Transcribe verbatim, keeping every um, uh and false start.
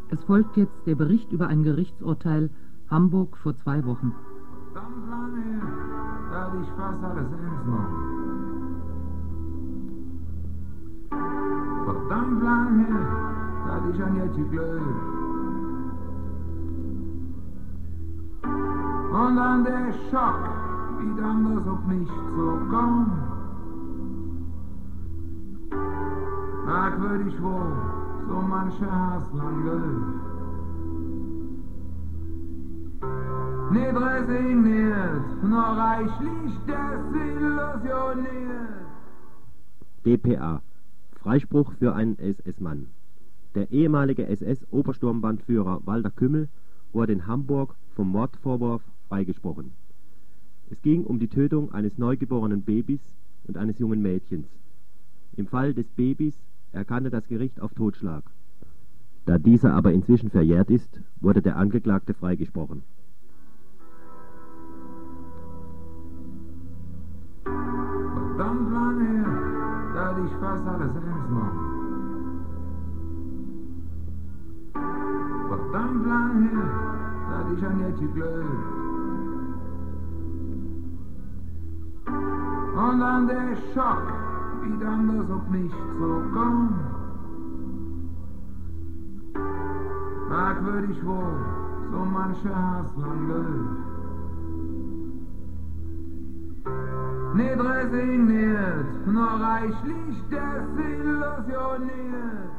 Es folgt jetzt der Bericht über ein Gerichtsurteil Hamburg vor zwei Wochen. Verdammt lange her, da hatte ich fast alles ernst genommen. Verdammt lange her, da hatte ich an Jetje geglaubt. Und dann der Schock, wie anders auf mich zukommt. Merkwürdig wohl, so mancher Hass lang läuft. Nicht resigniert, nur reichlich desillusioniert. D P A. Freispruch für einen S S-Mann. Der ehemalige S S-Obersturmbannführer Walter Kümmel wurde in Hamburg vom Mordvorwurf freigesprochen. Es ging um die Tötung eines neugeborenen Babys und eines jungen Mädchens. Im Fall des Babys erkannte das Gericht auf Totschlag. Da dieser aber inzwischen verjährt ist, wurde der Angeklagte freigesprochen. Verdammt lange her, da hatte ich fast alles ernst genommen. Verdammt lange her, da hatte ich an Jetje geglaubt. Und dann der Schock, wie anders auf mich zukommt. Merkwürdig wohl, so mancher Hass lang läuft. Nicht resigniert, nur reichlich desillusioniert.